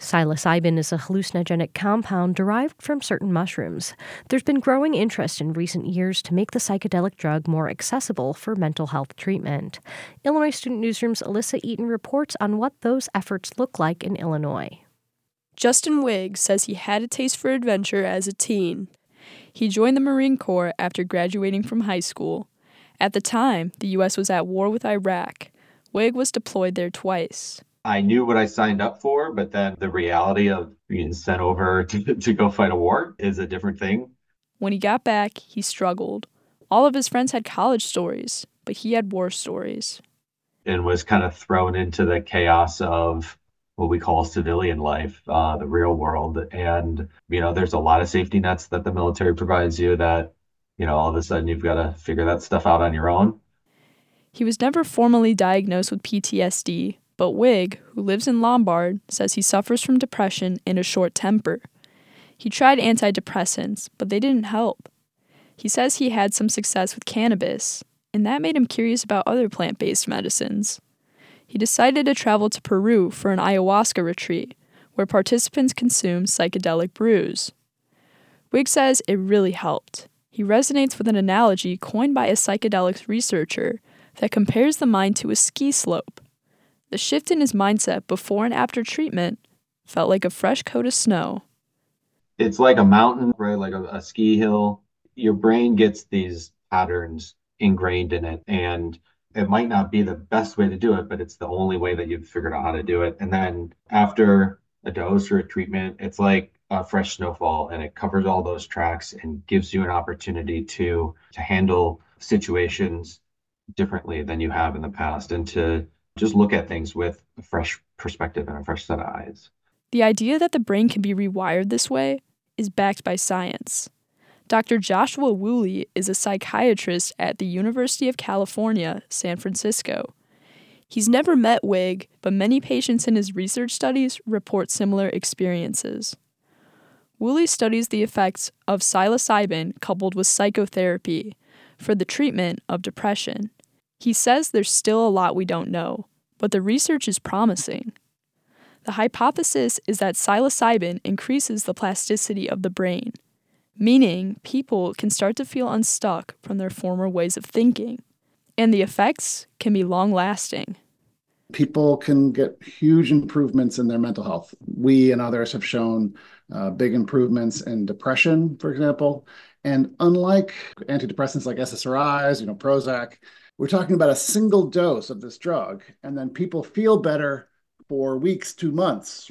Psilocybin is a hallucinogenic compound derived from certain mushrooms. There's been growing interest in recent years to make the psychedelic drug more accessible for mental health treatment. Illinois Student Newsroom's Alyssa Eaton reports on what those efforts look like in Illinois. Justin Wigg says he had a taste for adventure as a teen. He joined the Marine Corps after graduating from high school. At the time, the U.S. was at war with Iraq. Wigg was deployed there twice. I knew what I signed up for, but then the reality of being sent over to go fight a war is a different thing. When he got back, he struggled. All of his friends had college stories, but he had war stories. And was kind of thrown into the chaos of what we call civilian life, the real world. And, there's a lot of safety nets that the military provides you that, all of a sudden you've got to figure that stuff out on your own. He was never formally diagnosed with PTSD, but Wigg, who lives in Lombard, says he suffers from depression and a short temper. He tried antidepressants, but they didn't help. He says he had some success with cannabis, and that made him curious about other plant-based medicines. He decided to travel to Peru for an ayahuasca retreat, where participants consume psychedelic brews. Wigg says it really helped. He resonates with an analogy coined by a psychedelics researcher that compares the mind to a ski slope. The shift in his mindset before and after treatment felt like a fresh coat of snow. It's like a mountain, right? Like a ski hill. Your brain gets these patterns ingrained in it, and it might not be the best way to do it, but it's the only way that you've figured out how to do it. And then after a dose or a treatment, it's like a fresh snowfall, and it covers all those tracks and gives you an opportunity to handle situations differently than you have in the past, and to just look at things with a fresh perspective and a fresh set of eyes. The idea that the brain can be rewired this way is backed by science. Dr. Joshua Woolley is a psychiatrist at the University of California, San Francisco. He's never met Wigg, but many patients in his research studies report similar experiences. Woolley studies the effects of psilocybin coupled with psychotherapy for the treatment of depression. He says there's still a lot we don't know, but the research is promising. The hypothesis is that psilocybin increases the plasticity of the brain, meaning people can start to feel unstuck from their former ways of thinking, and the effects can be long-lasting. People can get huge improvements in their mental health. We and others have shown big improvements in depression, for example. And unlike antidepressants like SSRIs, Prozac, we're talking about a single dose of this drug, and then people feel better for weeks to months.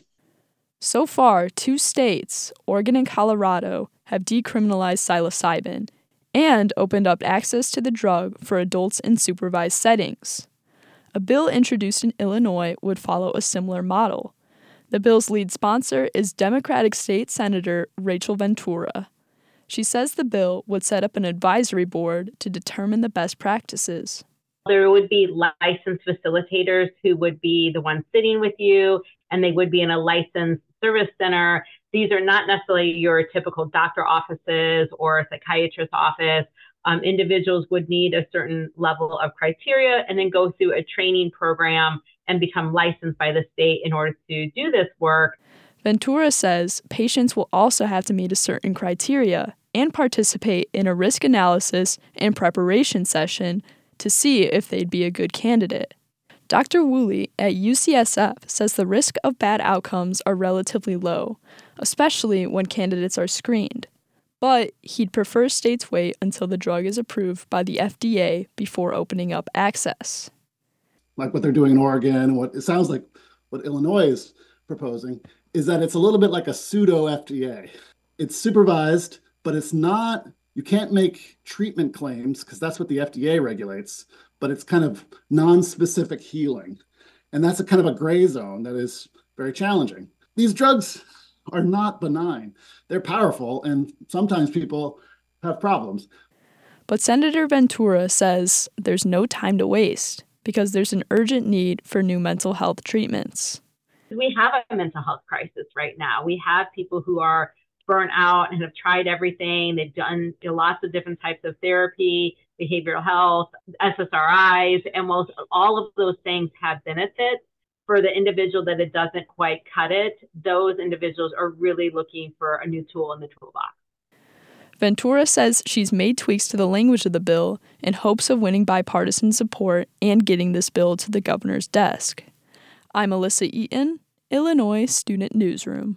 So far, 2 states, Oregon and Colorado, have decriminalized psilocybin and opened up access to the drug for adults in supervised settings. A bill introduced in Illinois would follow a similar model. The bill's lead sponsor is Democratic State Senator Rachel Ventura. She says the bill would set up an advisory board to determine the best practices. There would be licensed facilitators who would be the ones sitting with you, and they would be in a licensed service center. These are not necessarily your typical doctor offices or a psychiatrist's office. Individuals would need a certain level of criteria and then go through a training program and become licensed by the state in order to do this work. Ventura says patients will also have to meet a certain criteria and participate in a risk analysis and preparation session to see if they'd be a good candidate. Dr. Woolley at UCSF says the risk of bad outcomes are relatively low, especially when candidates are screened. But he'd prefer states wait until the drug is approved by the FDA before opening up access. Like what they're doing in Oregon, what it sounds like what Illinois is proposing, is that it's a little bit like a pseudo FDA. It's supervised, but it's not, you can't make treatment claims because that's what the FDA regulates, but it's kind of non-specific healing. And that's a kind of a gray zone that is very challenging. These drugs are not benign. They're powerful, and sometimes people have problems. But Senator Ventura says there's no time to waste because there's an urgent need for new mental health treatments. We have a mental health crisis right now. We have people who are burnt out and have tried everything. They've done lots of different types of therapy, behavioral health, SSRIs, and most all of those things have benefits. for the individual that it doesn't quite cut it, those individuals are really looking for a new tool in the toolbox. Ventura says she's made tweaks to the language of the bill in hopes of winning bipartisan support and getting this bill to the governor's desk. I'm Alyssa Eaton, Illinois Student Newsroom.